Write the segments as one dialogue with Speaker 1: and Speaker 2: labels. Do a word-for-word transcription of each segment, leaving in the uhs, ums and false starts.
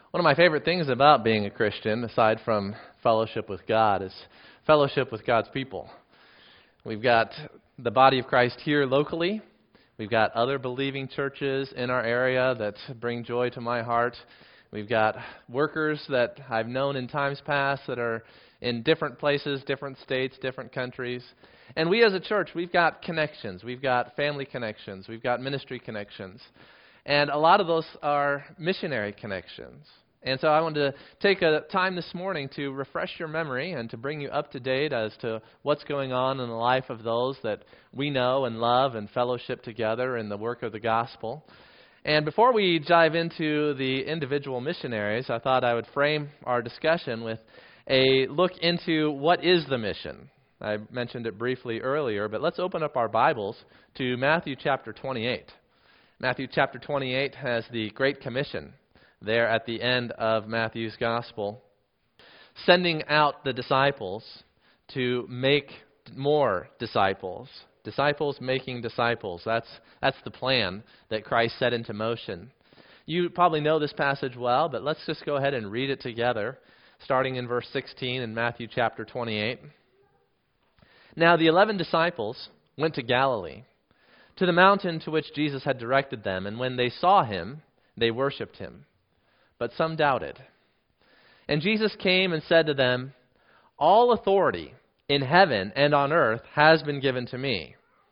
Speaker 1: One of my favorite things about being a Christian, aside from fellowship with God, is fellowship with God's people. We've got the body of Christ here locally. We've got other believing churches in our area that bring joy to my heart. We've got workers that I've known in times past that are in different places, different states, different countries. And we as a church, we've got connections. We've got family connections. We've got ministry connections. And a lot of those are missionary connections. And so I wanted to take a time this morning to refresh your memory and to bring you up to date as to what's going on in the life of those that we know and love and fellowship together in the work of the gospel. And before we dive into the individual missionaries, I thought I would frame our discussion with a look into what is the mission. I mentioned it briefly earlier, but let's open up our Bibles to Matthew chapter twenty-eight. Matthew chapter twenty-eight has the Great Commission there at the end of Matthew's gospel, sending out the disciples to make more disciples. Disciples making disciples. That's that's the plan that Christ set into motion. You probably know this passage well, but let's just go ahead and read it together, starting in verse sixteen in Matthew chapter twenty-eight. Now the eleven disciples went to Galilee, to the mountain to which Jesus had directed them, and when they saw him, they worshipped him. But some doubted. And Jesus came and said to them, "All authority in heaven and on earth has been given to me.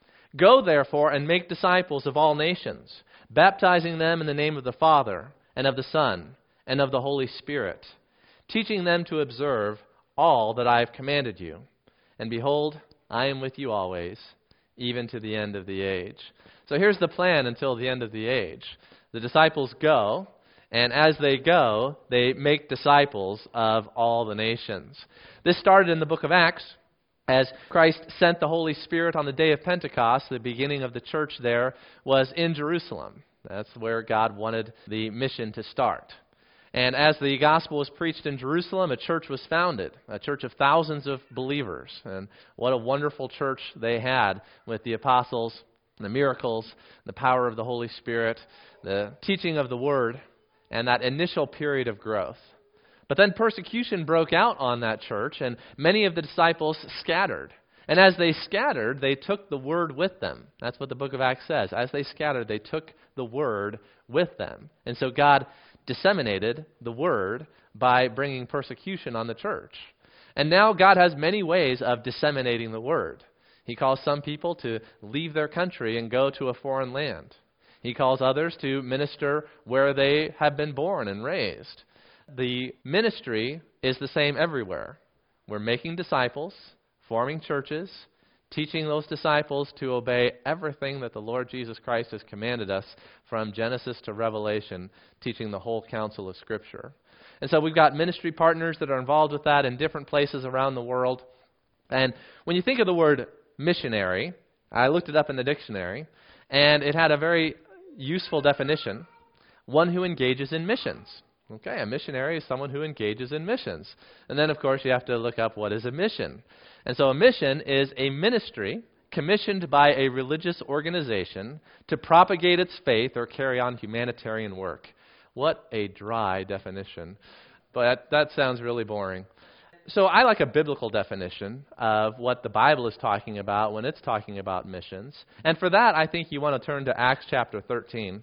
Speaker 1: Go therefore and make disciples of all nations, baptizing them in the name of the Father and of the Son and of the Holy Spirit, teaching them to observe all that I have commanded you. And behold, I am with you always, even to the end of the age." So here's the plan until the end of the age. The disciples go, and as they go, they make disciples of all the nations. This started in the book of Acts, as Christ sent the Holy Spirit on the day of Pentecost. The beginning of the church there was in Jerusalem. That's where God wanted the mission to start. And as the gospel was preached in Jerusalem, a church was founded, a church of thousands of believers. And what a wonderful church they had with the apostles, the miracles, the power of the Holy Spirit, the teaching of the Word, and that initial period of growth. But then persecution broke out on that church, and many of the disciples scattered. And as they scattered, they took the Word with them. That's what the book of Acts says. As they scattered, they took the Word with them. And so God disseminated the Word by bringing persecution on the church. And now God has many ways of disseminating the Word. He calls some people to leave their country and go to a foreign land. He calls others to minister where they have been born and raised. The ministry is the same everywhere. We're making disciples, forming churches, teaching those disciples to obey everything that the Lord Jesus Christ has commanded us from Genesis to Revelation, teaching the whole counsel of Scripture. And so we've got ministry partners that are involved with that in different places around the world. And when you think of the word missionary, I looked it up in the dictionary, and it had a very useful definition: one who engages in missions. Okay, a missionary is someone who engages in missions. And then, of course, you have to look up what is a mission. And so a mission is a ministry commissioned by a religious organization to propagate its faith or carry on humanitarian work. What a dry definition. But that sounds really boring. So I like a biblical definition of what the Bible is talking about when it's talking about missions. And for that, I think you want to turn to Acts chapter thirteen.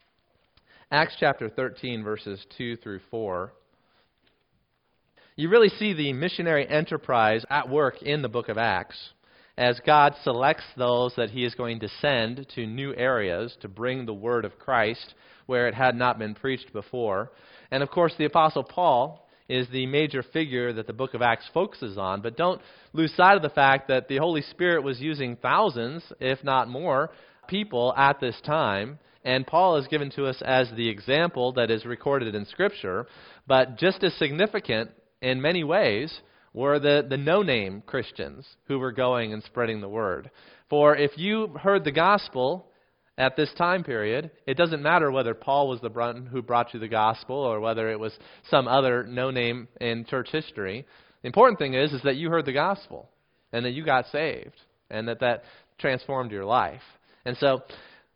Speaker 1: Acts chapter thirteen, verses two through four. You really see the missionary enterprise at work in the book of Acts as God selects those that He is going to send to new areas to bring the word of Christ where it had not been preached before. And of course, the Apostle Paul is the major figure that the book of Acts focuses on. But don't lose sight of the fact that the Holy Spirit was using thousands, if not more, people at this time. And Paul is given to us as the example that is recorded in Scripture. But just as significant in many ways were the, the no-name Christians who were going and spreading the word. For if you heard the gospel at this time period, it doesn't matter whether Paul was the one who brought you the gospel or whether it was some other no-name in church history. The important thing is, is that you heard the gospel and that you got saved and that that transformed your life. And so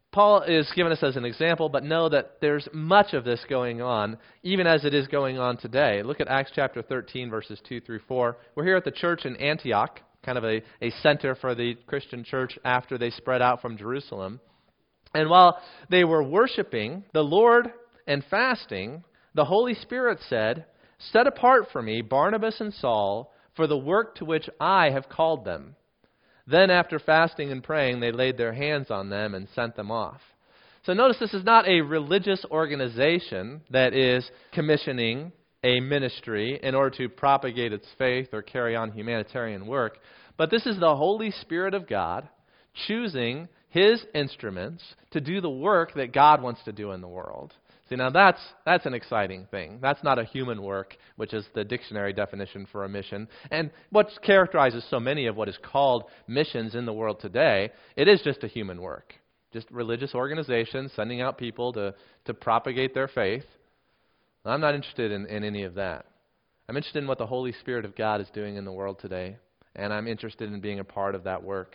Speaker 1: Paul is giving us as an example, but know that there's much of this going on, even as it is going on today. Look at Acts chapter thirteen, verses two through four. We're here at the church in Antioch, kind of a, a center for the Christian church after they spread out from Jerusalem. And while they were worshiping the Lord and fasting, the Holy Spirit said, "Set apart for me Barnabas and Saul for the work to which I have called them." Then after fasting and praying, they laid their hands on them and sent them off. So notice this is not a religious organization that is commissioning a ministry in order to propagate its faith or carry on humanitarian work, but this is the Holy Spirit of God choosing His instruments to do the work that God wants to do in the world. See, now that's that's an exciting thing. That's not a human work, which is the dictionary definition for a mission. And what characterizes so many of what is called missions in the world today, it is just a human work. Just religious organizations sending out people to, to propagate their faith. I'm not interested in, in any of that. I'm interested in what the Holy Spirit of God is doing in the world today. And I'm interested in being a part of that work.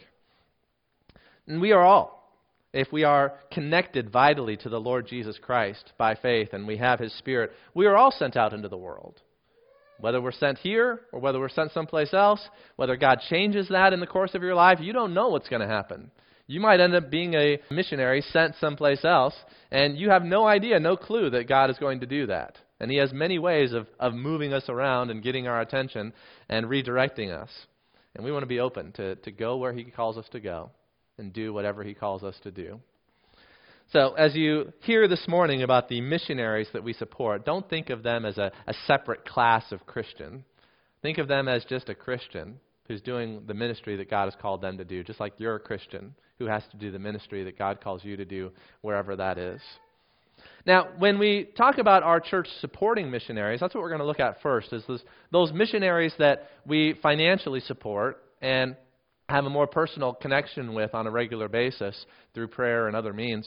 Speaker 1: And we are all. If we are connected vitally to the Lord Jesus Christ by faith and we have His Spirit, we are all sent out into the world. Whether we're sent here or whether we're sent someplace else, whether God changes that in the course of your life, you don't know what's going to happen. You might end up being a missionary sent someplace else, and you have no idea, no clue that God is going to do that. And He has many ways of, of moving us around and getting our attention and redirecting us. And we want to be open to, to go where He calls us to go and do whatever He calls us to do. So as you hear this morning about the missionaries that we support, don't think of them as a, a separate class of Christian. Think of them as just a Christian who's doing the ministry that God has called them to do, just like you're a Christian who has to do the ministry that God calls you to do wherever that is. Now, when we talk about our church supporting missionaries, that's what we're going to look at first, is those, those missionaries that we financially support and have a more personal connection with on a regular basis through prayer and other means.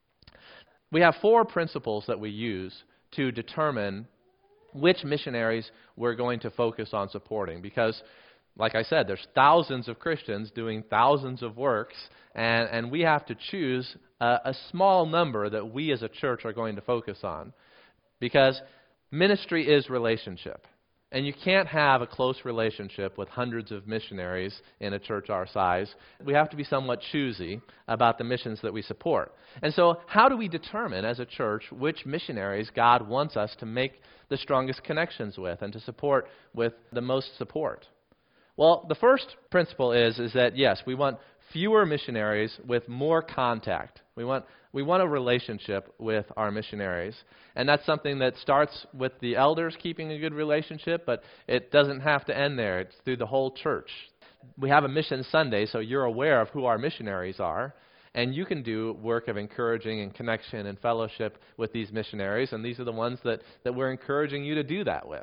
Speaker 1: We have four principles that we use to determine which missionaries we're going to focus on supporting. Because, like I said, there's thousands of Christians doing thousands of works, and, and we have to choose a, a small number that we as a church are going to focus on. Because ministry is relationship. And you can't have a close relationship with hundreds of missionaries in a church our size. We have to be somewhat choosy about the missions that we support. And so how do we determine as a church which missionaries God wants us to make the strongest connections with and to support with the most support? Well, the first principle is, is that, yes, we want fewer missionaries with more contact. We want we want a relationship with our missionaries. And that's something that starts with the elders keeping a good relationship, but it doesn't have to end there. It's through the whole church. We have a Mission Sunday, so you're aware of who our missionaries are, and you can do work of encouraging and connection and fellowship with these missionaries, and these are the ones that, that we're encouraging you to do that with.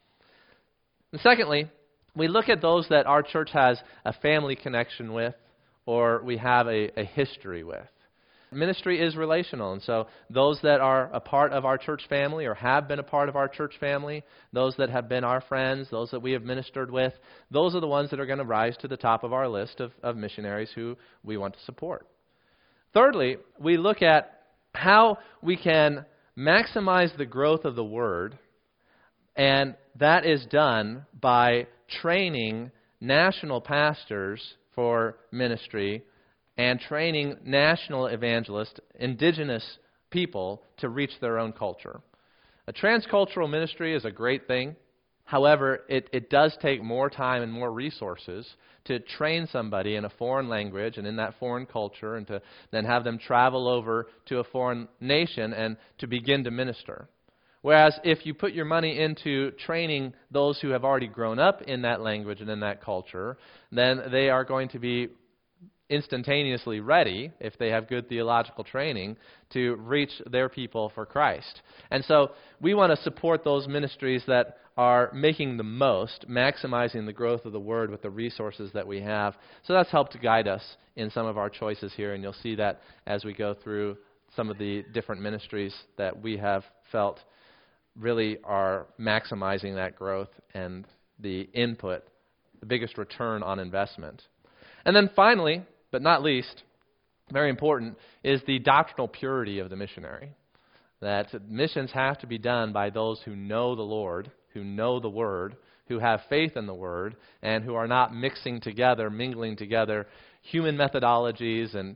Speaker 1: And secondly, we look at those that our church has a family connection with or we have a, a history with. Ministry is relational, and so those that are a part of our church family or have been a part of our church family, those that have been our friends, those that we have ministered with, those are the ones that are going to rise to the top of our list of, of missionaries who we want to support. Thirdly, we look at how we can maximize the growth of the Word, and that is done by training national pastors for ministry and training national evangelists, indigenous people, to reach their own culture. A transcultural ministry is a great thing. However, it, it does take more time and more resources to train somebody in a foreign language and in that foreign culture and to then have them travel over to a foreign nation and to begin to minister. Whereas if you put your money into training those who have already grown up in that language and in that culture, then they are going to be instantaneously ready, if they have good theological training, to reach their people for Christ. And so we want to support those ministries that are making the most, maximizing the growth of the Word with the resources that we have. So that's helped to guide us in some of our choices here, and you'll see that as we go through some of the different ministries that we have felt really are maximizing that growth and the input, the biggest return on investment. And then finally, but not least, very important, is the doctrinal purity of the missionary. That missions have to be done by those who know the Lord, who know the Word, who have faith in the Word, and who are not mixing together, mingling together human methodologies and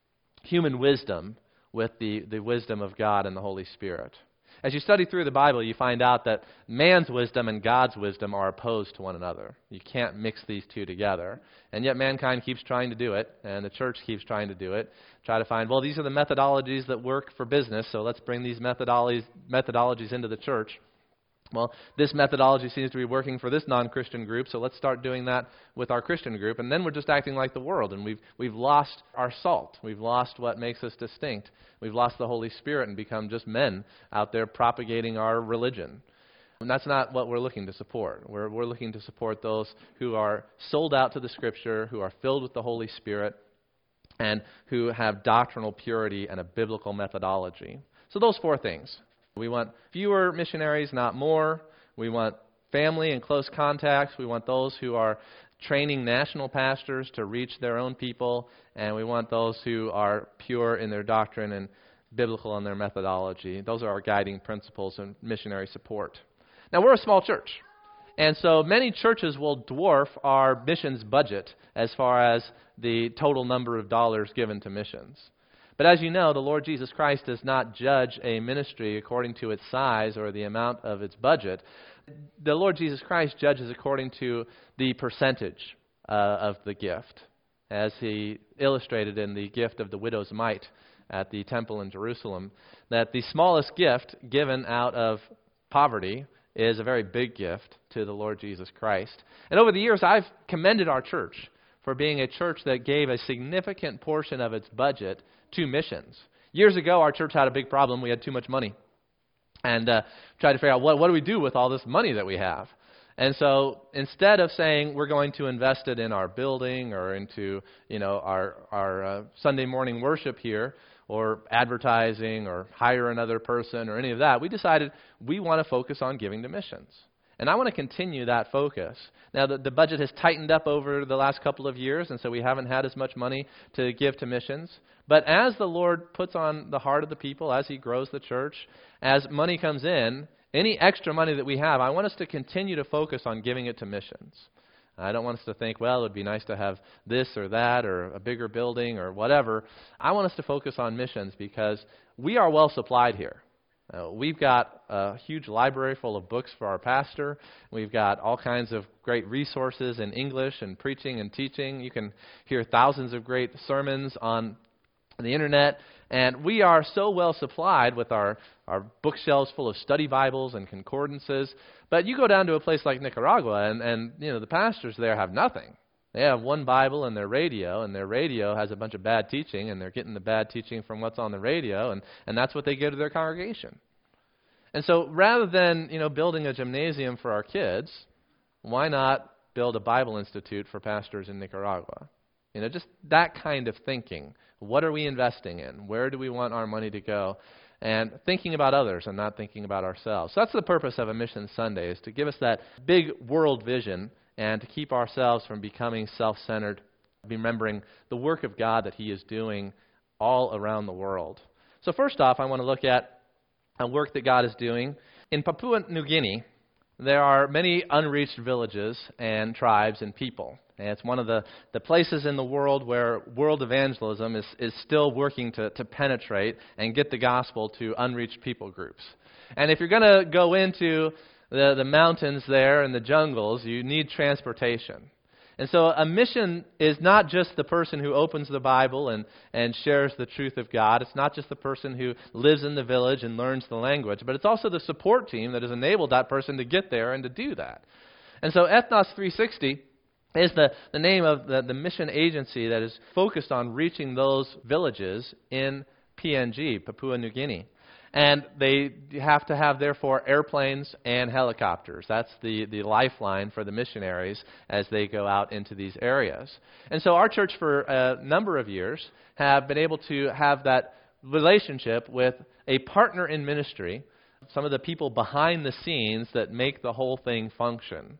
Speaker 1: human wisdom with the, the wisdom of God and the Holy Spirit. As you study through the Bible, you find out that man's wisdom and God's wisdom are opposed to one another. You can't mix these two together. And yet mankind keeps trying to do it, and the church keeps trying to do it. Try to find, well, these are the methodologies that work for business, so let's bring these methodologies, methodologies into the church. Well, this methodology seems to be working for this non-Christian group, so let's start doing that with our Christian group. And then we're just acting like the world, and we've we've lost our salt. We've lost what makes us distinct. We've lost the Holy Spirit and become just men out there propagating our religion. And that's not what we're looking to support. We're, we're looking to support those who are sold out to the Scripture, who are filled with the Holy Spirit, and who have doctrinal purity and a biblical methodology. So those four things. We want fewer missionaries, not more. We want family and close contacts. We want those who are training national pastors to reach their own people. And we want those who are pure in their doctrine and biblical in their methodology. Those are our guiding principles in missionary support. Now, we're a small church. And so many churches will dwarf our missions budget as far as the total number of dollars given to missions. But as you know, the Lord Jesus Christ does not judge a ministry according to its size or the amount of its budget. The Lord Jesus Christ judges according to the percentage uh, of the gift, as he illustrated in the gift of the widow's mite at the temple in Jerusalem, that the smallest gift given out of poverty is a very big gift to the Lord Jesus Christ. And over the years, I've commended our church for being a church that gave a significant portion of its budget to missions. Years ago, our church had a big problem. We had too much money. And uh, tried to figure out, what, what do we do with all this money that we have? And so instead of saying we're going to invest it in our building or into, you know, our, our uh, Sunday morning worship here, or advertising or hire another person or any of that, we decided we want to focus on giving to missions. And I want to continue that focus. Now, the, the budget has tightened up over the last couple of years, and so we haven't had as much money to give to missions. But as the Lord puts on the heart of the people, as he grows the church, as money comes in, any extra money that we have, I want us to continue to focus on giving it to missions. I don't want us to think, well, it would be nice to have this or that or a bigger building or whatever. I want us to focus on missions because we are well supplied here. Uh, we've got a huge library full of books for our pastor. We've got all kinds of great resources in English and preaching and teaching. You can hear thousands of great sermons on the internet. And we are so well supplied with our, our bookshelves full of study Bibles and concordances. But you go down to a place like Nicaragua, and, and you know the pastors there have nothing. They have one Bible and their radio, and their radio has a bunch of bad teaching, and they're getting the bad teaching from what's on the radio, and, and that's what they give to their congregation. And so rather than, you know, building a gymnasium for our kids, why not build a Bible institute for pastors in Nicaragua? You know, just that kind of thinking. What are we investing in? Where do we want our money to go? And thinking about others and not thinking about ourselves. So that's the purpose of a Mission Sunday, is to give us that big world vision and to keep ourselves from becoming self-centered, remembering the work of God that he is doing all around the world. So first off, I want to look at a work that God is doing. In Papua New Guinea, there are many unreached villages and tribes and people. And it's one of the, the places in the world where world evangelism is, is still working to, to penetrate and get the gospel to unreached people groups. And if you're going to go into the, the mountains there and the jungles, you need transportation. And so a mission is not just the person who opens the Bible and, and shares the truth of God. It's not just the person who lives in the village and learns the language, but it's also the support team that has enabled that person to get there and to do that. And so Ethnos three sixty is the, the name of the, the mission agency that is focused on reaching those villages in P N G, Papua New Guinea. And they have to have, therefore, airplanes and helicopters. That's the, the lifeline for the missionaries as they go out into these areas. And so our church, for a number of years, have been able to have that relationship with a partner in ministry, some of the people behind the scenes that make the whole thing function.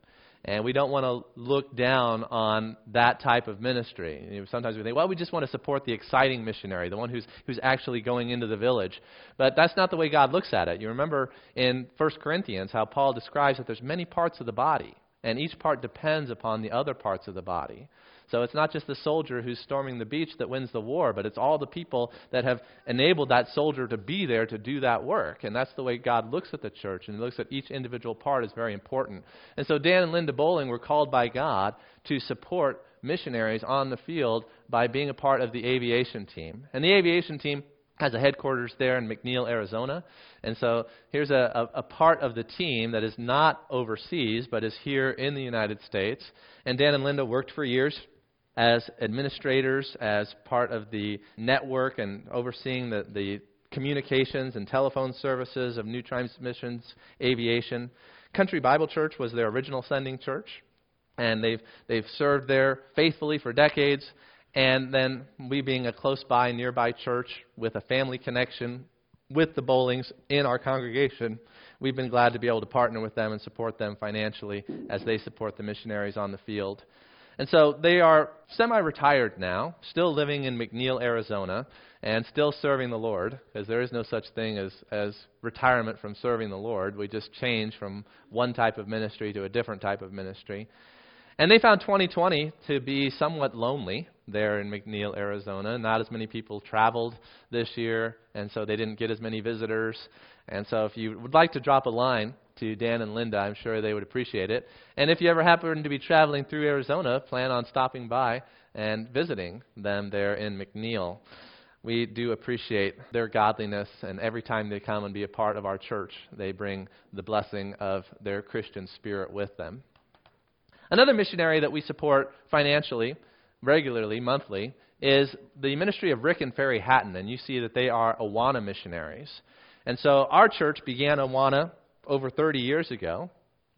Speaker 1: And we don't want to look down on that type of ministry. You know, sometimes we think, well, we just want to support the exciting missionary, the one who's who's actually going into the village. But that's not the way God looks at it. You remember in First Corinthians how Paul describes that there's many parts of the body, and each part depends upon the other parts of the body. So it's not just the soldier who's storming the beach that wins the war, but it's all the people that have enabled that soldier to be there to do that work. And that's the way God looks at the church, and he looks at each individual part as very important. And so Dan and Linda Bowling were called by God to support missionaries on the field by being a part of the aviation team. And the aviation team has a headquarters there in McNeil, Arizona. And so here's a, a, a part of the team that is not overseas, but is here in the United States. And Dan and Linda worked for years as administrators, as part of the network and overseeing the, the communications and telephone services of New Transmissions Aviation. Country Bible Church was their original sending church, and they've they've served there faithfully for decades. And then we, being a close by, nearby church with a family connection with the Bowlings in our congregation, we've been glad to be able to partner with them and support them financially as they support the missionaries on the field. And so they are semi-retired now, still living in McNeil, Arizona, and still serving the Lord, because there is no such thing as, as retirement from serving the Lord. We just change from one type of ministry to a different type of ministry. And they found twenty twenty to be somewhat lonely there in McNeil, Arizona. Not as many people traveled this year, and so they didn't get as many visitors. And so if you would like to drop a line to Dan and Linda, I'm sure they would appreciate it. And if you ever happen to be traveling through Arizona, plan on stopping by and visiting them there in McNeil. We do appreciate their godliness, and every time they come and be a part of our church, they bring the blessing of their Christian spirit with them. Another missionary that we support financially, regularly, monthly, is the ministry of Rick and Ferry Hatton, and you see that they are Awana missionaries. And so our church began Awana over thirty years ago,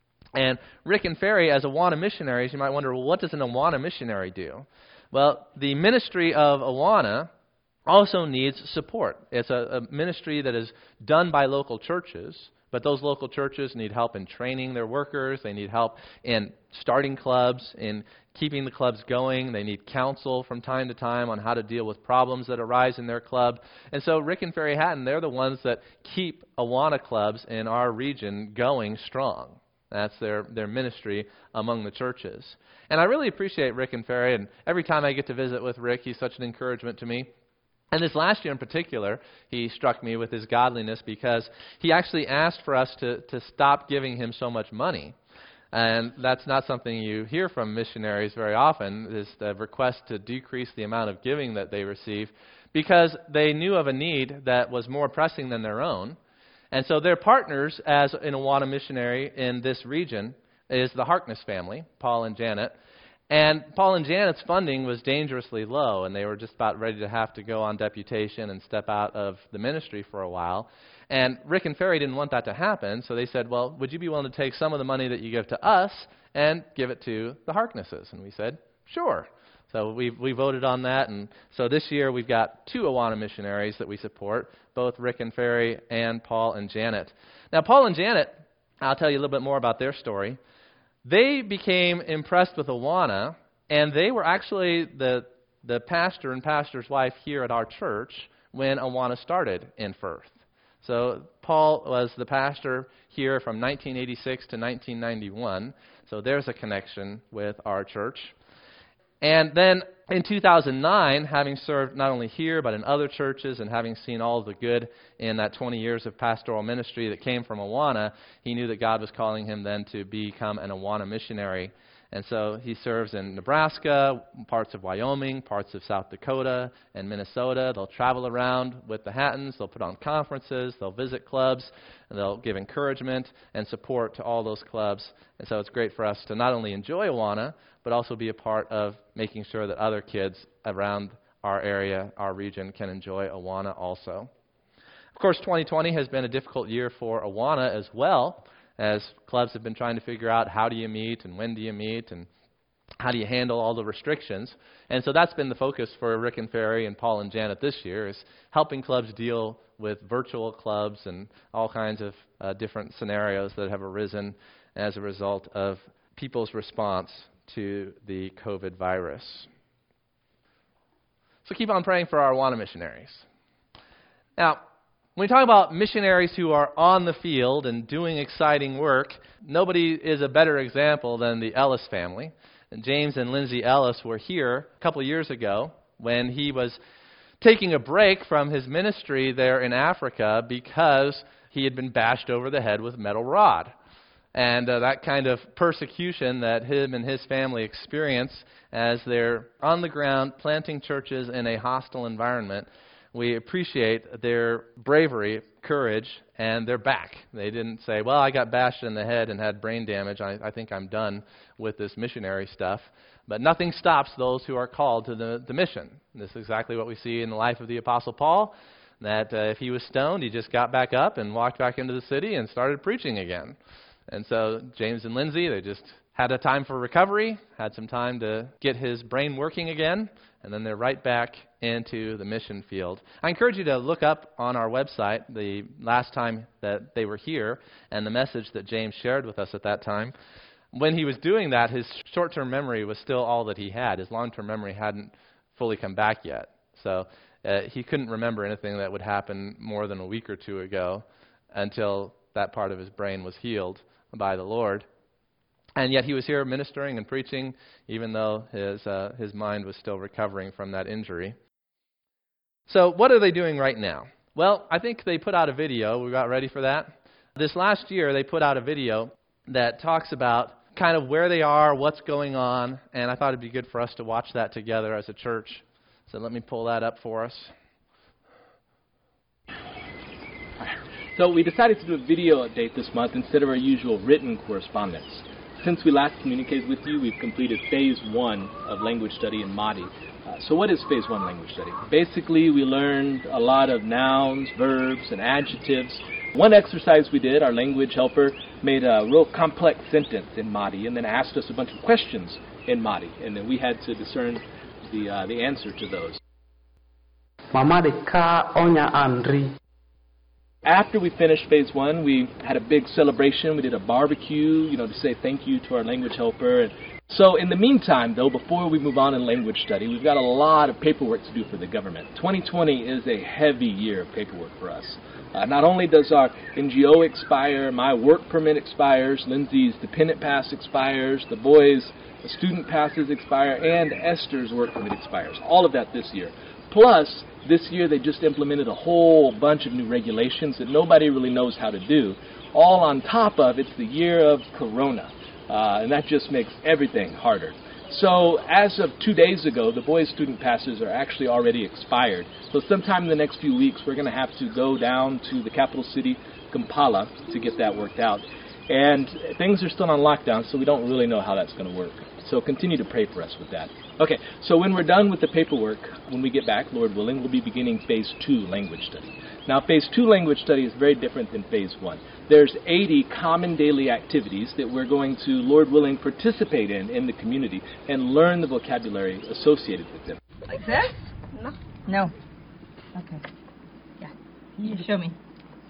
Speaker 1: and Rick and Ferry, as Awana missionaries, you might wonder, well, what does an Awana missionary do? Well, the ministry of Awana also needs support. It's a, a ministry that is done by local churches, but those local churches need help in training their workers. They need help in starting clubs, in keeping the clubs going. They need counsel from time to time on how to deal with problems that arise in their club. And so Rick and Ferry Hatton, they're the ones that keep Awana clubs in our region going strong. That's their, their ministry among the churches. And I really appreciate Rick and Ferry, and every time I get to visit with Rick, he's such an encouragement to me. And this last year in particular, he struck me with his godliness because he actually asked for us to, to stop giving him so much money. And that's not something you hear from missionaries very often, is the request to decrease the amount of giving that they receive, because they knew of a need that was more pressing than their own. And so their partners as an Awana missionary in this region is the Harkness family, Paul and Janet. And Paul and Janet's funding was dangerously low, and they were just about ready to have to go on deputation and step out of the ministry for a while. And Rick and Ferry didn't want that to happen, so they said, well, would you be willing to take some of the money that you give to us and give it to the Harknesses? And we said, sure. So we we voted on that, and so this year we've got two Awana missionaries that we support, both Rick and Ferry and Paul and Janet. Now, Paul and Janet, I'll tell you a little bit more about their story. They became impressed with Awana, and they were actually the the pastor and pastor's wife here at our church when Awana started in Firth. So Paul was the pastor here from nineteen eighty-six to nineteen ninety-one, so there's a connection with our church. And then in two thousand nine, having served not only here but in other churches and having seen all of the good in that twenty years of pastoral ministry that came from Awana, he knew that God was calling him then to become an Awana missionary. And so he serves in Nebraska, parts of Wyoming, parts of South Dakota, and Minnesota. They'll travel around with the Hattons. They'll put on conferences. They'll visit clubs. And they'll give encouragement and support to all those clubs. And so it's great for us to not only enjoy Awana, but also be a part of making sure that other kids around our area, our region, can enjoy Awana also. Of course, twenty twenty has been a difficult year for Awana as well, as clubs have been trying to figure out how do you meet and when do you meet and how do you handle all the restrictions. And so that's been the focus for Rick and Ferry and Paul and Janet this year, is helping clubs deal with virtual clubs and all kinds of uh, different scenarios that have arisen as a result of people's response to the COVID virus. So keep on praying for our Awana missionaries. Now, when we talk about missionaries who are on the field and doing exciting work, nobody is a better example than the Ellis family. And James and Lindsay Ellis were here a couple of years ago when he was taking a break from his ministry there in Africa because he had been bashed over the head with a metal rod. And uh, that kind of persecution that him and his family experience as they're on the ground planting churches in a hostile environment, we appreciate their bravery, courage, and they're back. They didn't say, well, I got bashed in the head and had brain damage. I, I think I'm done with this missionary stuff. But nothing stops those who are called to the, the mission. And this is exactly what we see in the life of the Apostle Paul, that uh, if he was stoned, he just got back up and walked back into the city and started preaching again. And so James and Lindsay, they just had a time for recovery, had some time to get his brain working again, and then they're right back into the mission field. I encourage you to look up on our website the last time that they were here and the message that James shared with us at that time. When he was doing that, his short-term memory was still all that he had. His long-term memory hadn't fully come back yet. So uh, he couldn't remember anything that would happen more than a week or two ago until that part of his brain was healed by the Lord. And yet he was here ministering and preaching, even though his uh, his mind was still recovering from that injury. So what are they doing right now? Well, I think they put out a video. We got ready for that. This last year, they put out a video that talks about kind of where they are, what's going on, and I thought it'd be good for us to watch that together as a church. So let me pull that up for us.
Speaker 2: So we decided to do a video update this month instead of our usual written correspondence. Since we last communicated with you, we've completed phase one of language study in Mahdi. Uh, so what is phase one language study? Basically, we learned a lot of nouns, verbs, and adjectives. One exercise we did, our language helper made a real complex sentence in Mahdi and then asked us a bunch of questions in Mahdi, and then we had to discern the uh, the answer to those. After we finished phase one, we had a big celebration. We did a barbecue, you know, to say thank you to our language helper. And so in the meantime, though, before we move on in language study, we've got a lot of paperwork to do for the government. twenty twenty is a heavy year of paperwork for us. Uh, not only does our N G O expire, my work permit expires, Lindsay's dependent pass expires, the boys' student passes expire, and Esther's work permit expires. All of that this year. Plus, this year they just implemented a whole bunch of new regulations that nobody really knows how to do. All on top of it's the year of Corona, uh, and that just makes everything harder. So as of two days ago, the boys' student passes are actually already expired. So sometime in the next few weeks, we're going to have to go down to the capital city, Kampala, to get that worked out. And things are still on lockdown, so we don't really know how that's going to work. So continue to pray for us with that. Okay, so when we're done with the paperwork, when we get back, Lord willing, we'll be beginning phase two language study. Now, phase two language study is very different than phase one. There's eighty common daily activities that we're going to, Lord willing, participate in in the community and learn the vocabulary associated with them.
Speaker 3: Like this? No.
Speaker 4: No. Okay.
Speaker 3: Yeah. You show me.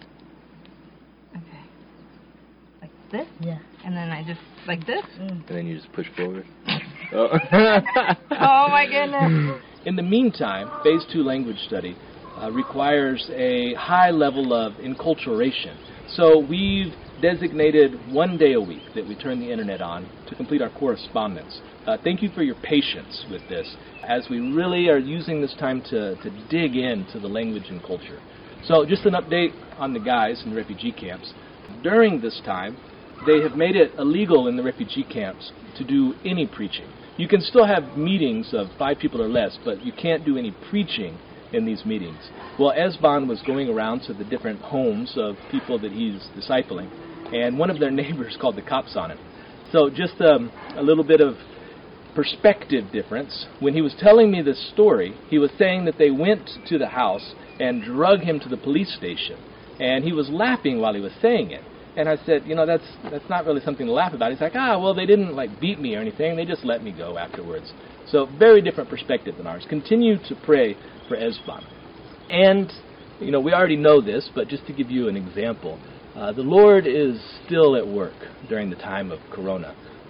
Speaker 3: Okay. Like this?
Speaker 4: Yeah.
Speaker 3: And then I just, like this?
Speaker 4: Mm.
Speaker 2: And then you just push forward. Oh.
Speaker 3: Oh my goodness.
Speaker 2: In the meantime, phase two language study uh, requires a high level of enculturation. So we've designated one day a week that we turn the internet on to complete our correspondence. Uh, thank you for your patience with this, as we really are using this time to, to dig into the language and culture. So just an update on the guys in the refugee camps. During this time, they have made it illegal in the refugee camps to do any preaching. You can still have meetings of five people or less, but you can't do any preaching in these meetings. Well, Esbon was going around to the different homes of people that he's discipling, and one of their neighbors called the cops on him. So just um, a little bit of perspective difference. When he was telling me this story, he was saying that they went to the house and drug him to the police station, and he was laughing while he was saying it. And I said, you know, that's that's not really something to laugh about. He's like, ah, well, they didn't, like, beat me or anything. They just let me go afterwards. So very different perspective than ours. Continue to pray for Esbon. And, you know, we already know this, but just to give you an example, uh, the Lord is still at work during the time of Corona.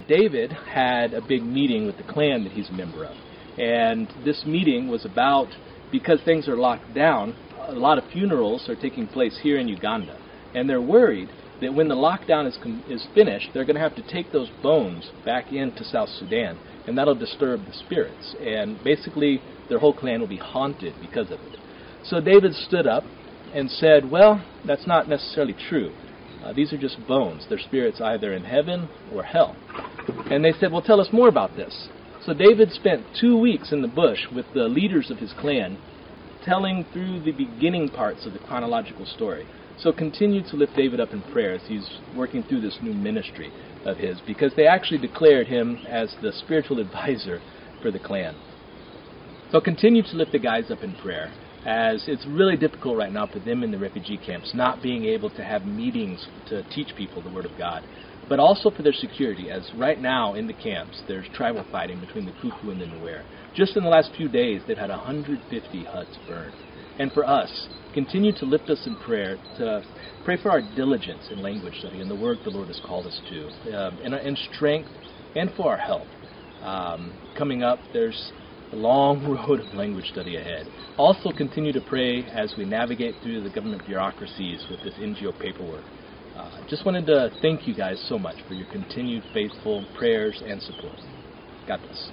Speaker 2: David had a big meeting with the clan that he's a member of. And this meeting was about, because things are locked down, a lot of funerals are taking place here in Uganda. And they're worried that when the lockdown is com- is finished, they're going to have to take those bones back into South Sudan, and that'll disturb the spirits. And basically, their whole clan will be haunted because of it. So David stood up and said, well, that's not necessarily true. Uh, these are just bones. They're spirits either in heaven or hell. And they said, well, tell us more about this. So David spent two weeks in the bush with the leaders of his clan, telling through the beginning parts of the chronological story. So continue to lift David up in prayer as he's working through this new ministry of his, because they actually declared him as the spiritual advisor for the clan. So continue to lift the guys up in prayer, as it's really difficult right now for them in the refugee camps, not being able to have meetings to teach people the Word of God, but also for their security, as right now in the camps there's tribal fighting between the Kuku and the Nuer. Just in the last few days they've had one hundred fifty huts burned. And for us, continue to lift us in prayer, to pray for our diligence in language study and the work the Lord has called us to, um, and, and strength, and for our health. Um, coming up, there's a long road of language study ahead. Also continue to pray as we navigate through the government bureaucracies with this N G O paperwork. Uh, just wanted to thank you guys so much for your continued faithful prayers and support. God bless.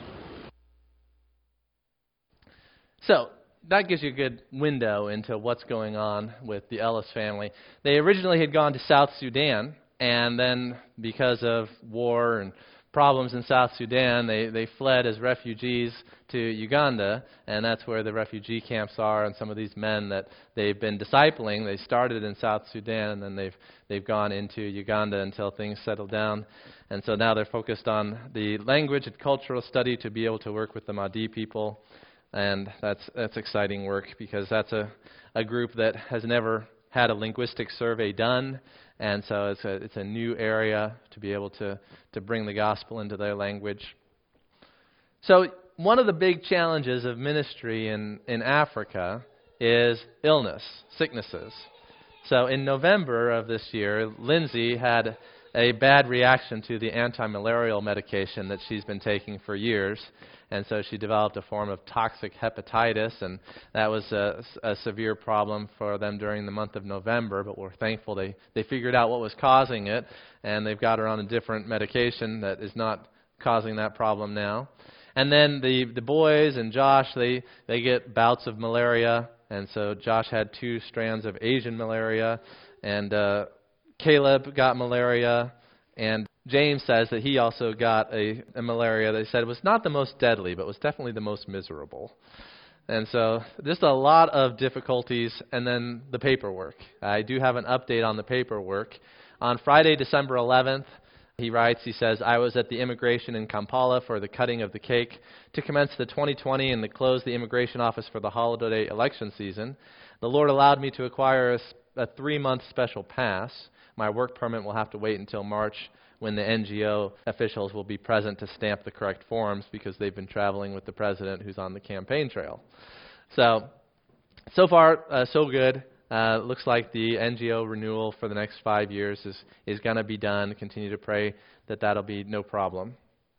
Speaker 1: So, that gives you a good window into what's going on with the Ellis family. They originally had gone to South Sudan, and then because of war and problems in South Sudan, they, they fled as refugees to Uganda, and that's where the refugee camps are, and some of these men that they've been discipling, they started in South Sudan, and then they've they've gone into Uganda until things settle down. And so now they're focused on the language and cultural study to be able to work with the Mahdi people. And that's that's exciting work, because that's a, a group that has never had a linguistic survey done, and so it's a it's a new area to be able to, to bring the gospel into their language. So one of the big challenges of ministry in, in Africa is illness, sicknesses. So in November of this year, Lindsay had a bad reaction to the anti-malarial medication that she's been taking for years. And so she developed a form of toxic hepatitis, and that was a, a severe problem for them during the month of November, but we're thankful they, they figured out what was causing it, and they've got her on a different medication that is not causing that problem now. And then the, the boys and Josh, they, they get bouts of malaria, and so Josh had two strands of Asian malaria, and uh, Caleb got malaria, and James says that he also got a, a malaria that he said was not the most deadly, but was definitely the most miserable. And so just a lot of difficulties, and then the paperwork. I do have an update on the paperwork. On Friday, December eleventh, he writes, he says, I was at the immigration in Kampala for the cutting of the cake to commence the twenty twenty and to close the immigration office for the holiday election season. The Lord allowed me to acquire a, a three-month special pass. My work permit will have to wait until March, when the N G O officials will be present to stamp the correct forms, because they've been traveling with the president who's on the campaign trail. So, so far, uh, so good. Uh, looks like the N G O renewal for the next five years is, is going to be done. Continue to pray that that'll be no problem.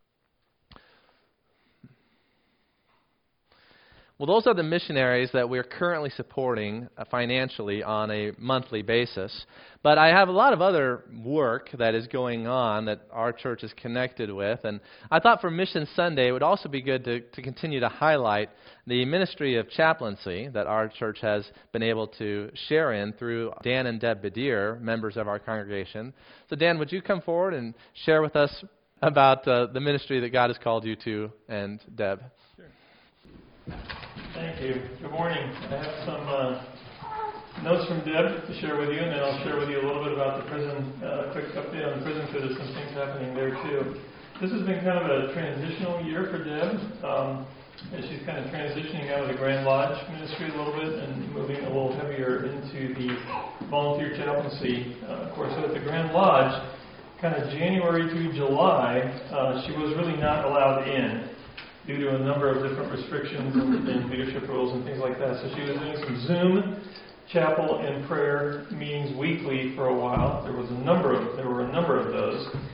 Speaker 1: Well, those are the missionaries that we're currently supporting uh, financially on a monthly basis. But I have a lot of other work that is going on that our church is connected with. And I thought for Mission Sunday it would also be good to, to continue to highlight the ministry of chaplaincy that our church has been able to share in through Dan and Deb Badir, members of our congregation. So Dan, would you come forward and share with us about uh, the ministry that God has called you to, and Deb?
Speaker 5: Sure. Thank you. Good morning. I have some uh, notes from Deb to share with you, and then I'll share with you a little bit about the prison, uh, quick update on the prison, because there's some things happening there too. This has been kind of a transitional year for Deb, um, as she's kind of transitioning out of the Grand Lodge ministry a little bit and moving a little heavier into the volunteer chaplaincy uh, course. So at the Grand Lodge, kind of January to July, uh, she was really not allowed in, due to a number of different restrictions and, and leadership rules and things like that. So she was doing some Zoom chapel and prayer meetings weekly for a while. There was a number of there were a number of those, and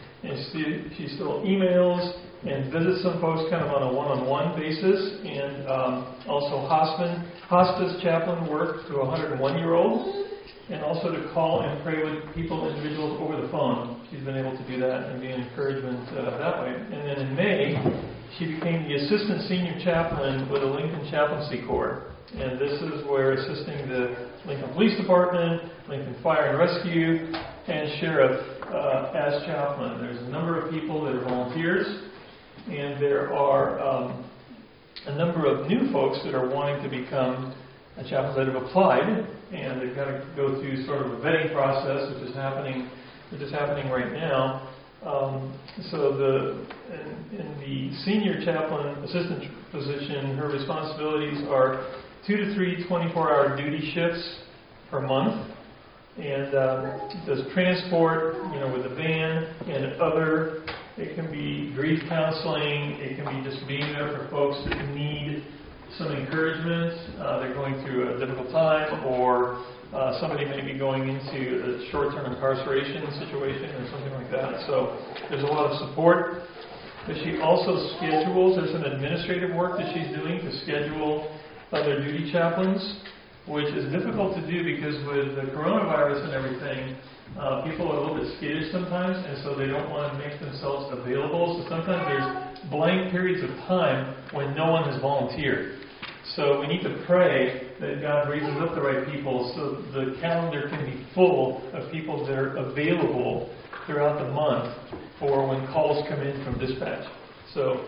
Speaker 5: see, she still emails and visits some folks kind of on a one-on-one basis, and um, also hospice, hospice chaplain work to a one hundred one year old, and also to call and pray with people, individuals over the phone. She's been able to do that and be an encouragement uh, that way. And then in May, she became the assistant senior chaplain with the Lincoln Chaplaincy Corps. And this is where assisting the Lincoln Police Department, Lincoln Fire and Rescue, and Sheriff uh, as chaplain. There's a number of people that are volunteers, and there are um, a number of new folks that are wanting to become a chaplain that have applied, and they've got to go through sort of a vetting process, which is happening, which is happening right now. Um, so the in, in the senior chaplain assistant position, her responsibilities are two to three twenty-four hour duty shifts per month, and um, does transport, you know, with a van and other. It can be grief counseling. It can be just being there for folks that need some encouragement. Uh, they're going through a difficult time, or uh, somebody may be going into a short-term incarceration situation or something like that. So there's a lot of support. But she also schedules, there's some administrative work that she's doing to schedule other duty chaplains, which is difficult to do because with the coronavirus and everything, uh, people are a little bit skittish sometimes, and so they don't want to make themselves available. So sometimes there's blank periods of time when no one has volunteered. So we need to pray that God raises up the right people so the calendar can be full of people that are available throughout the month for when calls come in from dispatch. So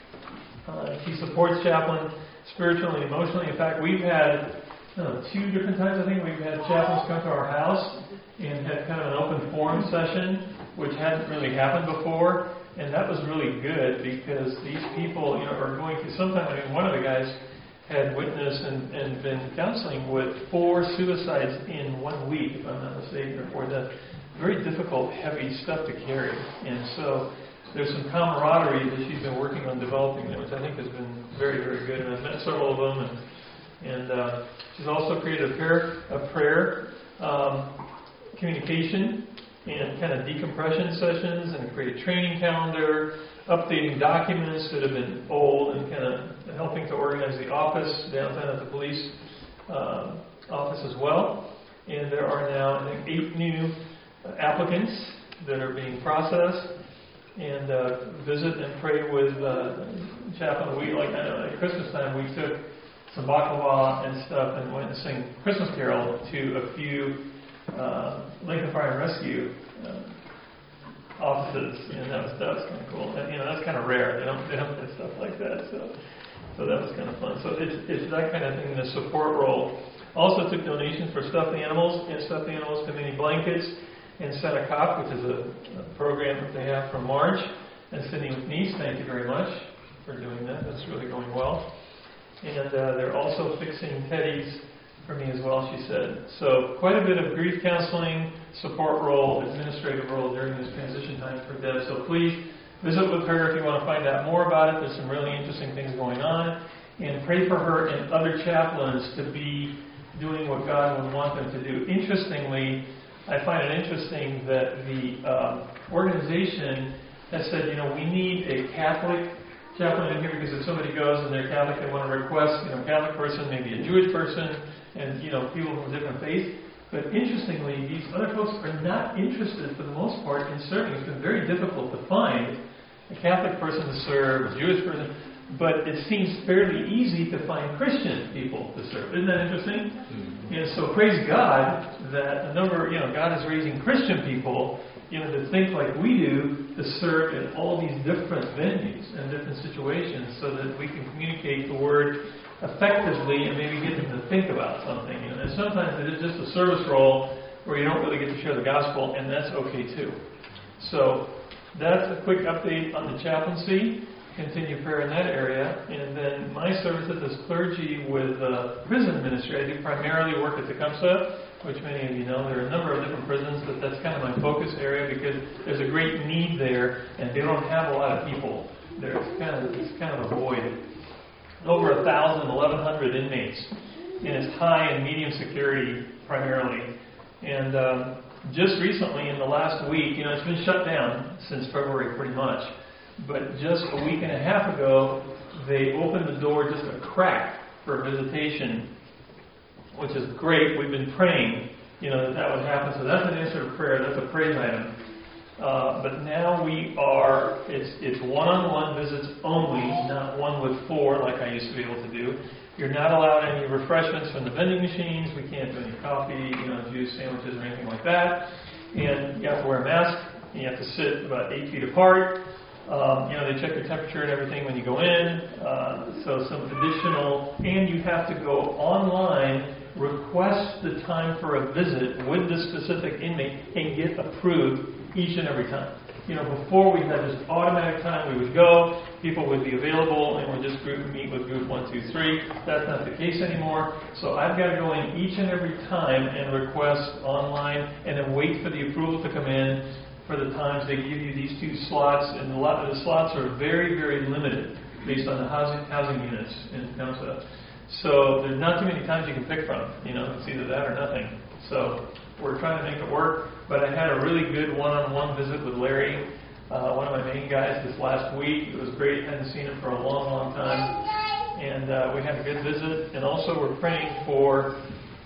Speaker 5: uh, he supports chaplain spiritually and emotionally. In fact, we've had no, two different times, I think, we've had chaplains come to our house and had kind of an open forum session, which hadn't really happened before. And that was really good because these people, you know, are going through sometimes, I mean, one of the guys had witnessed and, and been counseling with four suicides in one week, if I'm not mistaken, or four deaths. Very difficult, heavy stuff to carry. And so there's some camaraderie that she's been working on developing there, which I think has been very, very good. And I've met several of them. And, and uh, she's also created a prayer, a prayer um, communication and kind of decompression sessions, and create a training calendar, updating documents that have been old, and kind of helping to organize the office downtown at the police uh, office as well. And there are now, I think, eight new applicants that are being processed. And uh, visit and pray with uh, chaplain. We, like, I know, at Christmas time, we took some baklava and stuff and went to sing Christmas Carol to a few uh, Lincoln Fire and Rescue uh, offices, and that was that was kind of cool. And, you know, that's kind of rare. They don't they don't get stuff like that, so so that was kind of fun. So it's it's that kind of thing in the support role. Also took donations for stuffed animals and stuffed animals to mini blankets, and sent a cop, which is a, a program that they have from March. And Sydney McNeese, thank you very much for doing that. That's really going well. And uh, they're also fixing teddies for me as well, she said. So quite a bit of grief counseling, support role, administrative role during this transition time for Deb. So please visit with her if you want to find out more about it. There's some really interesting things going on. And pray for her and other chaplains to be doing what God would want them to do. Interestingly, I find it interesting that the uh, organization has said, you know, we need a Catholic chaplain in here because if somebody goes and they're Catholic, they want to request, you know, a Catholic person, maybe a Jewish person, and, you know, people from different faiths. But interestingly, these other folks are not interested, for the most part, in serving. It's been very difficult to find a Catholic person to serve, a Jewish person, but it seems fairly easy to find Christian people to serve. Isn't that interesting? Mm-hmm. And so praise God that a number, you know, God is raising Christian people, you know, to think like we do, to serve in all these different venues and different situations so that we can communicate the Word effectively and maybe get them to think about something. You know, and sometimes it is just a service role where you don't really get to share the gospel, and that's okay too. So that's a quick update on the chaplaincy. Continue prayer in that area. And then my services as clergy with uh, prison ministry. I do primarily work at Tecumseh, which many of you know. There are a number of different prisons, but that's kind of my focus area because there's a great need there, and they don't have a lot of people. There's kind of it's kind of a void. Over a thousand, eleven hundred inmates, and it's high and medium security primarily. And um, just recently, in the last week, you know, it's been shut down since February pretty much, but just a week and a half ago, they opened the door just a crack for visitation, which is great. We've been praying, you know, that that would happen. So that's an answer to prayer. That's a praise item. Uh, but now we are, it's it's one-on-one visits only, not one with four like I used to be able to do. You're not allowed any refreshments from the vending machines. We can't do any coffee, you know, juice, sandwiches, or anything like that. And you have to wear a mask. You have to sit about eight feet apart. Um, you know, they check your temperature and everything when you go in. Uh, so some additional, and you have to go online, request the time for a visit with the specific inmate, and get approved each and every time. You know, before we had this automatic time, we would go, people would be available, and we'd just group meet with group one, two, three. That's not the case anymore. So I've got to go in each and every time and request online, and then wait for the approval to come in for the times. They give you these two slots, and a lot of the slots are very, very limited based on the housing housing units in Tecumseh. So there's not too many times you can pick from. You know, it's either that or nothing. So we're trying to make it work. But I had a really good one-on-one visit with Larry, uh, one of my main guys, this last week. It was great. I hadn't seen him for a long, long time. And uh, we had a good visit. And also we're praying for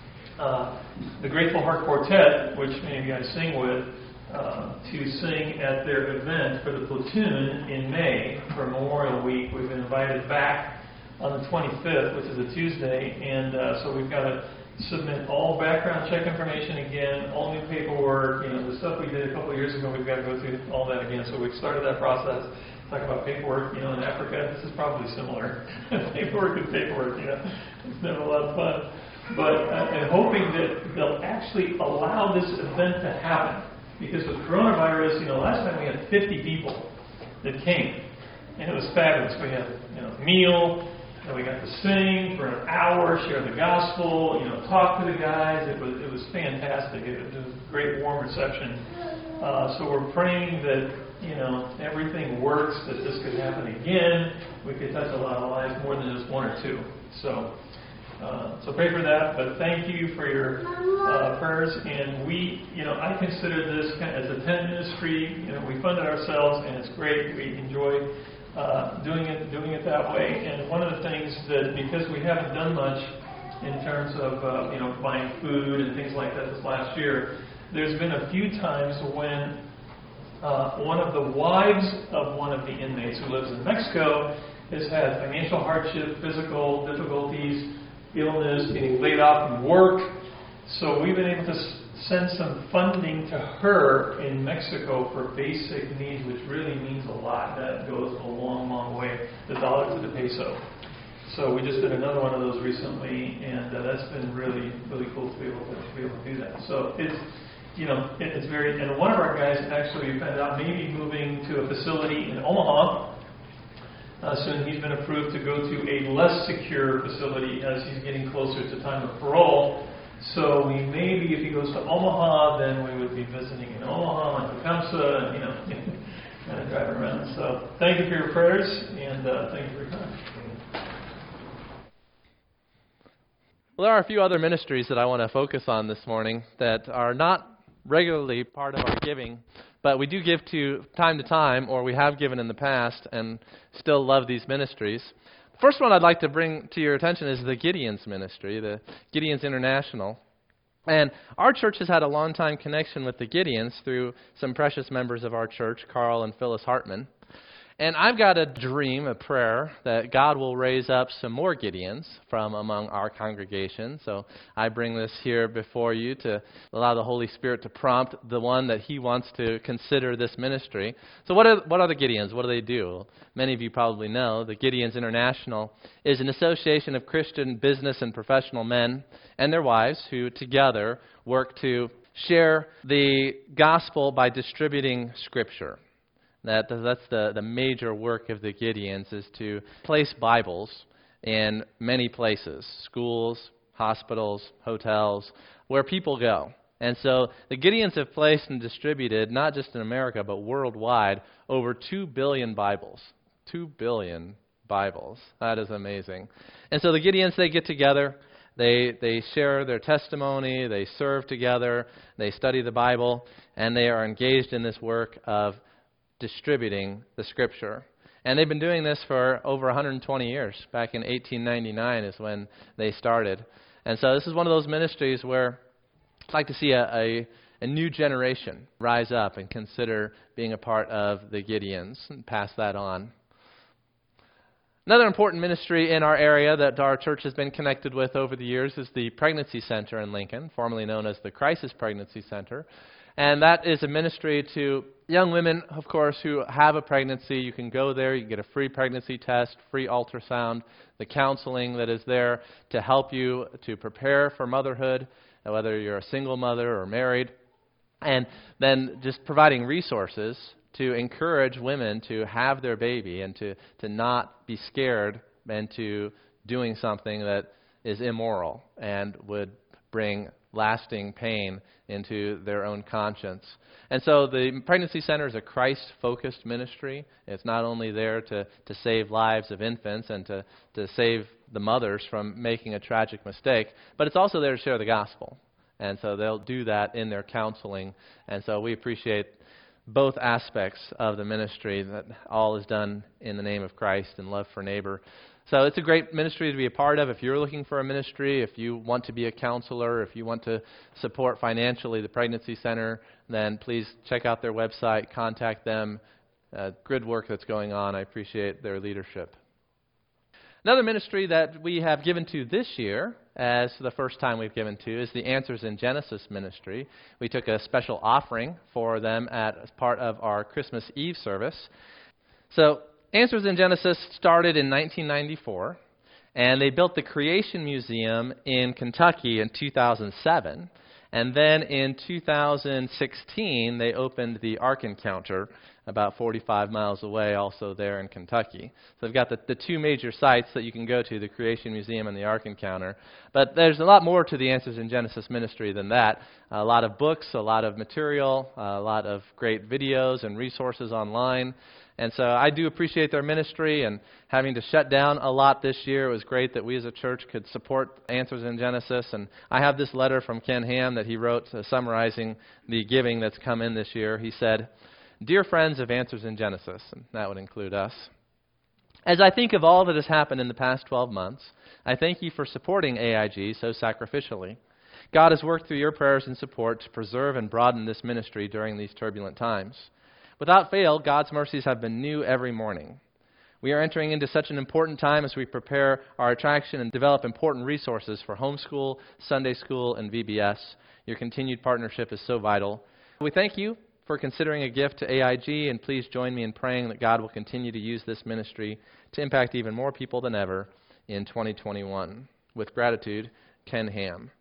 Speaker 5: uh, the Grateful Heart Quartet, which many of you guys sing with, uh, to sing at their event for the platoon in May for Memorial Week. We've been invited back on the twenty-fifth, which is a Tuesday. And uh, so we've got to submit all background check information again, all new paperwork, you know, the stuff we did a couple of years ago, we've got to go through all that again. So we've started that process. Talk about paperwork, you know, in Africa, this is probably similar. Paperwork is paperwork, you know. It's never a lot of fun. But uh, I'm hoping that they'll actually allow this event to happen. Because with coronavirus, you know, last time we had fifty people that came. And it was fabulous. We had, you know, meal. And we got to sing for an hour, share the gospel, you know, talk to the guys. It was it was fantastic. It was a great warm reception. Uh, so we're praying that, you know, everything works, that this could happen again. We could touch a lot of lives, more than just one or two. So, uh, so pray for that. But thank you for your uh, prayers. And we, you know, I consider this kind of as a tent ministry. You know, we fund it ourselves, and it's great. We enjoy Uh, doing it doing it that way. And one of the things that, because we haven't done much in terms of uh, you know, buying food and things like that this last year, there's been a few times when uh, one of the wives of one of the inmates who lives in Mexico has had financial hardship, physical difficulties, illness, getting laid off from work. So we've been able to send some funding to her in Mexico for basic needs, which really means a lot. That goes a long, long way, the dollar to the peso. So we just did another one of those recently, and uh, that's been really, really cool to be able to, to be able to do that. So it's, you know, it, it's very. And one of our guys actually, we found out, maybe moving to a facility in Omaha. Uh, soon he's been approved to go to a less secure facility as he's getting closer to time of parole. So we maybe, if he goes to Omaha, then we would be visiting in Omaha and Tecumseh, and, you know, kind of driving around. So thank you for your prayers, and uh, thank you for your time.
Speaker 1: Well, there are a few other ministries that I want to focus on this morning that are not regularly part of our giving, but we do give to time to time, or we have given in the past, and still love these ministries. First one I'd like to bring to your attention is the Gideon's ministry, the Gideon's International. And our church has had a long-time connection with the Gideons through some precious members of our church, Carl and Phyllis Hartman. And I've got a dream, a prayer, that God will raise up some more Gideons from among our congregation. So I bring this here before you to allow the Holy Spirit to prompt the one that He wants to consider this ministry. So what are, what are the Gideons? What do they do? Many of you probably know the Gideons International is an association of Christian business and professional men and their wives who together work to share the gospel by distributing Scripture. That that's the, the major work of the Gideons, is to place Bibles in many places, schools, hospitals, hotels, where people go. And so the Gideons have placed and distributed, not just in America, but worldwide, over two billion Bibles. two billion Bibles. That is amazing. And so the Gideons, they get together. They, they share their testimony, they serve together, they study the Bible, and they are engaged in this work of distributing the Scripture. And they've been doing this for over one hundred twenty years. Back in eighteen ninety-nine is when they started. And so this is one of those ministries where I'd like to see a, a, a new generation rise up and consider being a part of the Gideons and pass that on. Another important ministry in our area that our church has been connected with over the years is the Pregnancy Center in Lincoln, formerly known as the Crisis Pregnancy Center. And that is a ministry to young women, of course, who have a pregnancy. You can go there, you can get a free pregnancy test, free ultrasound, the counseling that is there to help you to prepare for motherhood, whether you're a single mother or married. And then just providing resources to encourage women to have their baby and to, to not be scared into doing something that is immoral and would bring lasting pain into their own conscience. And so the Pregnancy Center is a Christ-focused ministry. It's not only there to, to save lives of infants and to, to save the mothers from making a tragic mistake, but it's also there to share the gospel. And so they'll do that in their counseling. And so we appreciate both aspects of the ministry, that all is done in the name of Christ and love for neighbor. So it's a great ministry to be a part of. If you're looking for a ministry, if you want to be a counselor, if you want to support financially the Pregnancy Center, then please check out their website, contact them. Uh, good work that's going on. I appreciate their leadership. Another ministry that we have given to this year, as the first time we've given to, is the Answers in Genesis ministry. We took a special offering for them at, as part of our Christmas Eve service. So Answers in Genesis started in nineteen ninety-four, and they built the Creation Museum in Kentucky in two thousand seven. And then in two thousand sixteen, they opened the Ark Encounter about forty-five miles away, also there in Kentucky. So they've got the, the two major sites that you can go to, the Creation Museum and the Ark Encounter. But there's a lot more to the Answers in Genesis ministry than that. A lot of books, a lot of material, a lot of great videos and resources online. And so I do appreciate their ministry, and having to shut down a lot this year, it was great that we as a church could support Answers in Genesis. And I have this letter from Ken Ham that he wrote uh, summarizing the giving that's come in this year. He said, "Dear friends of Answers in Genesis," and that would include us, "as I think of all that has happened in the past twelve months, I thank you for supporting A I G so sacrificially. God has worked through your prayers and support to preserve and broaden this ministry during these turbulent times. Without fail, God's mercies have been new every morning. We are entering into such an important time as we prepare our attraction and develop important resources for homeschool, Sunday school, and V B S. Your continued partnership is so vital. We thank you for considering a gift to A I G, and please join me in praying that God will continue to use this ministry to impact even more people than ever in twenty twenty-one. With gratitude, Ken Ham."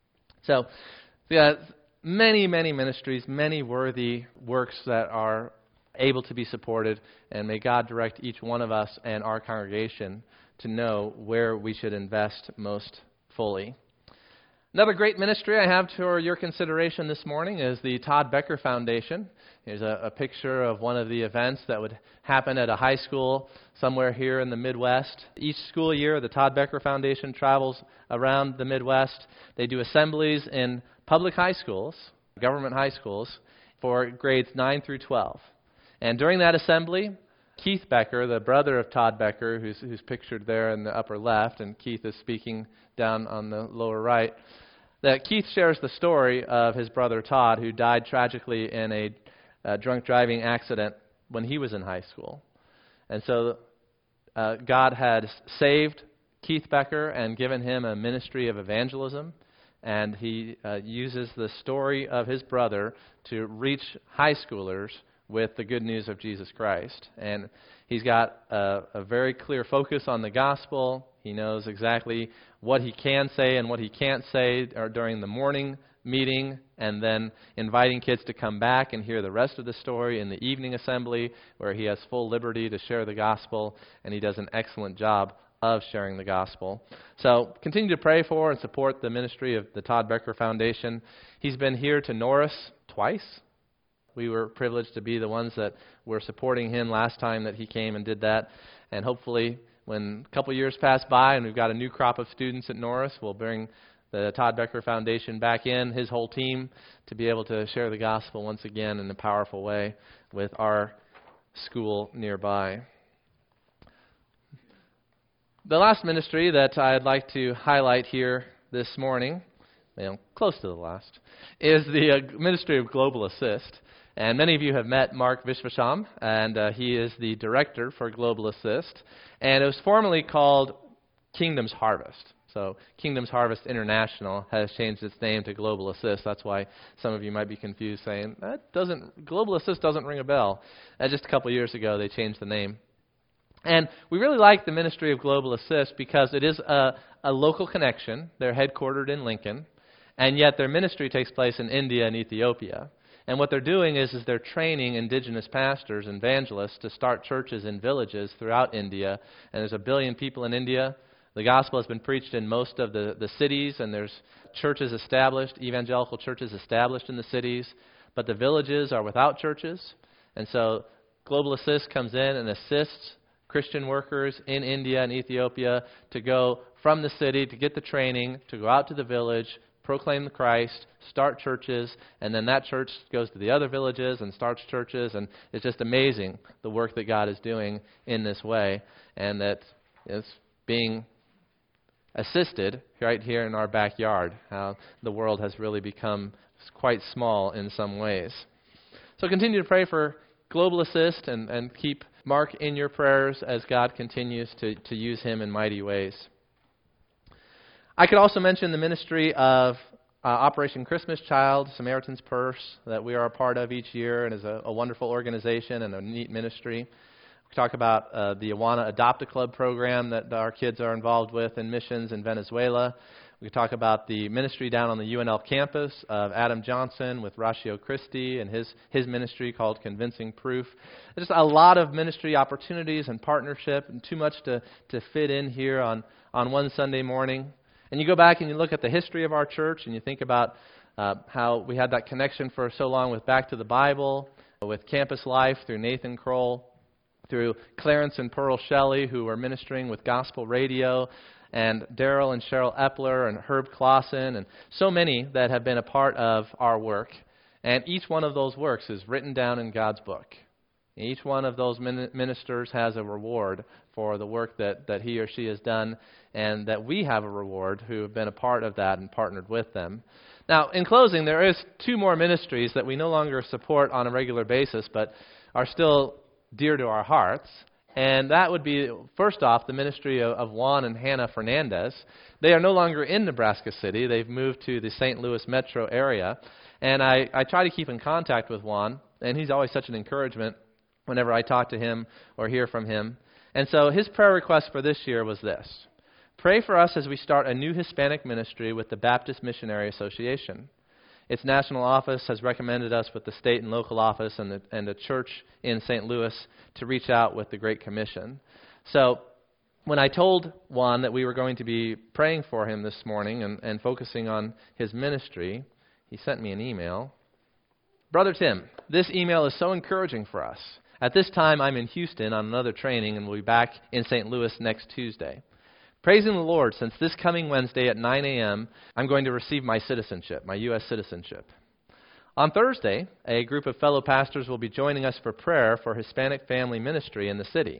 Speaker 1: So, yeah, many, many ministries, many worthy works that are able to be supported, and may God direct each one of us and our congregation to know where we should invest most fully. Another great ministry I have for your consideration this morning is the Todd Becker Foundation. Here's a, a picture of one of the events that would happen at a high school somewhere here in the Midwest. Each school year, the Todd Becker Foundation travels around the Midwest. They do assemblies in public high schools, government high schools, for grades nine through twelve. And during that assembly, Keith Becker, the brother of Todd Becker, who's, who's pictured there in the upper left, and Keith is speaking down on the lower right, that Keith shares the story of his brother Todd, who died tragically in a uh, drunk driving accident when he was in high school. And so uh, God had saved Keith Becker and given him a ministry of evangelism, and he uh, uses the story of his brother to reach high schoolers with the good news of Jesus Christ. And he's got a, a very clear focus on the gospel. He knows exactly what he can say and what he can't say or during the morning meeting, and then inviting kids to come back and hear the rest of the story in the evening assembly, where he has full liberty to share the gospel, and he does an excellent job of sharing the gospel. So continue to pray for and support the ministry of the Todd Becker Foundation. He's been here to Norris twice. We were privileged to be the ones that were supporting him last time that he came and did that, and hopefully when a couple years pass by and we've got a new crop of students at Norris, we'll bring the Todd Becker Foundation back in, his whole team, to be able to share the gospel once again in a powerful way with our school nearby. The last ministry that I'd like to highlight here this morning, well, close to the last, is the uh, ministry of Global Assist. And many of you have met Mark Vishvasham, and uh, he is the director for Global Assist. And it was formerly called Kingdom's Harvest. So Kingdom's Harvest International has changed its name to Global Assist. That's why some of you might be confused, saying, that doesn't, Global Assist doesn't ring a bell. Uh, just a couple years ago, they changed the name. And we really like the ministry of Global Assist because it is a, a local connection. They're headquartered in Lincoln, and yet their ministry takes place in India and Ethiopia. And what they're doing is, is they're training indigenous pastors and evangelists to start churches in villages throughout India. And there's a billion people in India. The gospel has been preached in most of the, the cities, and there's churches established, evangelical churches established in the cities. But the villages are without churches. And so Global Assist comes in and assists Christian workers in India and Ethiopia to go from the city to get the training, to go out to the village, proclaim the Christ, start churches, and then that church goes to the other villages and starts churches, and it's just amazing the work that God is doing in this way, and that it's being assisted right here in our backyard, how the world has really become quite small in some ways. So continue to pray for Global Assist and, and keep Mark in your prayers as God continues to, to use him in mighty ways. I could also mention the ministry of uh, Operation Christmas Child, Samaritan's Purse, that we are a part of each year, and is a, a wonderful organization and a neat ministry. We talk about uh, the Awana Adopt-A-Club program that our kids are involved with in missions in Venezuela. We talk about the ministry down on the U N L campus of Adam Johnson with Ratio Christi and his, his ministry called Convincing Proof. There's just a lot of ministry opportunities and partnership, and too much to, to fit in here on, on one Sunday morning. And you go back and you look at the history of our church, and you think about uh, how we had that connection for so long with Back to the Bible, with Campus Life through Nathan Kroll, through Clarence and Pearl Shelley, who were ministering with Gospel Radio, and Daryl and Cheryl Epler and Herb Clausen, and so many that have been a part of our work. And each one of those works is written down in God's book. Each one of those ministers has a reward for the work that, that he or she has done, and that we have a reward who have been a part of that and partnered with them. Now, in closing, there is two more ministries that we no longer support on a regular basis, but are still dear to our hearts. And that would be, first off, the ministry of, of Juan and Hannah Fernandez. They are no longer in Nebraska City. They've moved to the Saint Louis metro area. And I, I try to keep in contact with Juan, and he's always such an encouragement whenever I talk to him or hear from him. And so his prayer request for this year was this: pray for us as we start a new Hispanic ministry with the Baptist Missionary Association. Its national office has recommended us with the state and local office and the, and the church in Saint Louis to reach out with the Great Commission. So when I told Juan that we were going to be praying for him this morning and, and focusing on his ministry, he sent me an email. Brother Tim, this email is so encouraging for us. At this time, I'm in Houston on another training and will be back in Saint Louis next Tuesday. Praising the Lord, since this coming Wednesday at nine a.m., I'm going to receive my citizenship, my U S citizenship. On Thursday, a group of fellow pastors will be joining us for prayer for Hispanic family ministry in the city.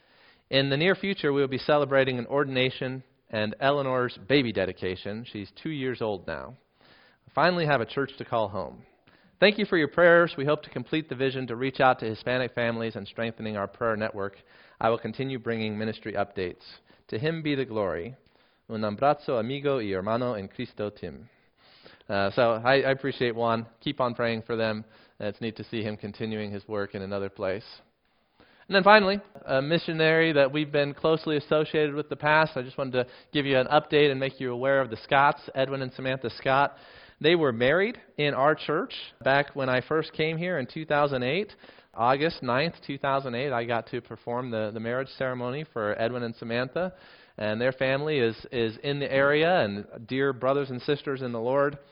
Speaker 1: In the near future, we will be celebrating an ordination and Eleanor's baby dedication. She's two years old now. We finally have a church to call home. Thank you for your prayers. We hope to complete the vision to reach out to Hispanic families and strengthening our prayer network. I will continue bringing ministry updates. To him be the glory. Un abrazo amigo y hermano en Cristo Tim. Uh, so I, I appreciate Juan. Keep on praying for them. And it's neat to see him continuing his work in another place. And then finally, a missionary that we've been closely associated with the past. I just wanted to give you an update and make you aware of the Scotts, Edwin and Samantha Scott. They were married in our church back when I first came here in two thousand eight. August ninth, two thousand eight, I got to perform the, the marriage ceremony for Edwin and Samantha. And their family is, is in the area and dear brothers and sisters in the Lord.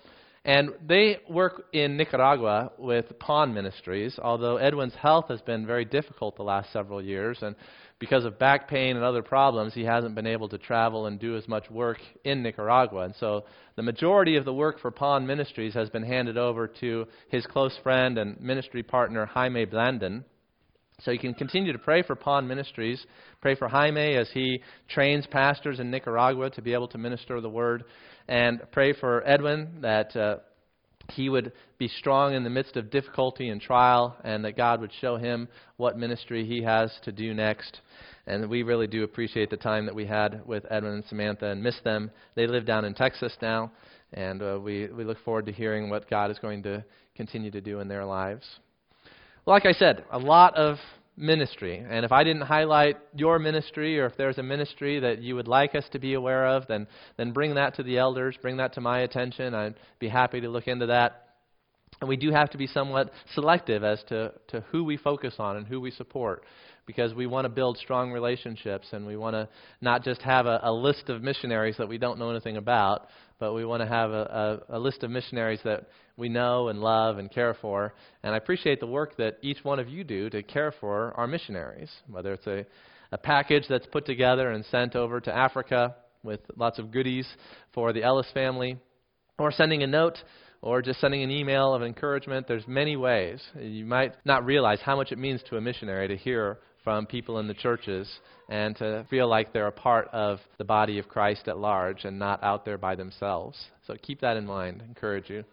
Speaker 1: And they work in Nicaragua with Pawn Ministries, although Edwin's health has been very difficult the last several years, and because of back pain and other problems, he hasn't been able to travel and do as much work in Nicaragua. And so the majority of the work for Pawn Ministries has been handed over to his close friend and ministry partner, Jaime Blandon. So you can continue to pray for Pawn Ministries, pray for Jaime as he trains pastors in Nicaragua to be able to minister the word, and pray for Edwin that uh, he would be strong in the midst of difficulty and trial, and that God would show him what ministry he has to do next. And we really do appreciate the time that we had with Edwin and Samantha and miss them. They live down in Texas now, and uh, we, we look forward to hearing what God is going to continue to do in their lives. Well, like I said, a lot of ministry. And if I didn't highlight your ministry, or if there's a ministry that you would like us to be aware of, then then bring that to the elders, bring that to my attention. I'd be happy to look into that. And we do have to be somewhat selective as to, to who we focus on and who we support, because we want to build strong relationships, and we want to not just have a, a list of missionaries that we don't know anything about, but we want to have a, a, a list of missionaries that we know and love and care for. And I appreciate the work that each one of you do to care for our missionaries, whether it's a, a package that's put together and sent over to Africa with lots of goodies for the Ellis family, or sending a note, or just sending an email of encouragement. There's many ways. You might not realize how much it means to a missionary to hear from people in the churches and to feel like they're a part of the body of Christ at large and not out there by themselves. So keep that in mind. I encourage you.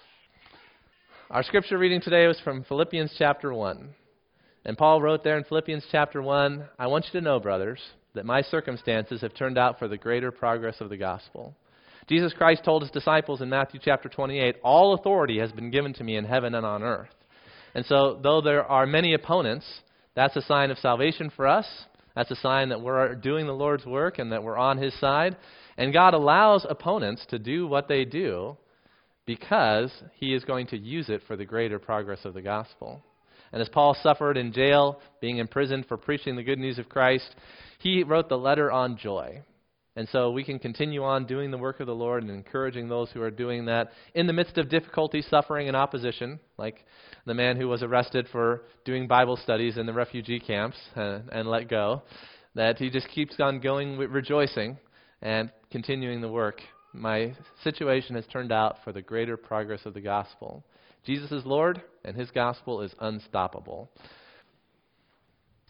Speaker 1: Our scripture reading today was from Philippians chapter one. And Paul wrote there in Philippians chapter one, "I want you to know, brothers, that my circumstances have turned out for the greater progress of the gospel. Jesus Christ told his disciples in Matthew chapter twenty-eight, all authority has been given to me in heaven and on earth." And so though there are many opponents, that's a sign of salvation for us. That's a sign that we're doing the Lord's work and that we're on his side. And God allows opponents to do what they do because he is going to use it for the greater progress of the gospel. And as Paul suffered in jail, being imprisoned for preaching the good news of Christ, he wrote the letter on joy. And so we can continue on doing the work of the Lord and encouraging those who are doing that in the midst of difficulty, suffering, and opposition, like the man who was arrested for doing Bible studies in the refugee camps and, and let go, that he just keeps on going with rejoicing and continuing the work. My situation has turned out for the greater progress of the gospel. Jesus is Lord, and his gospel is unstoppable.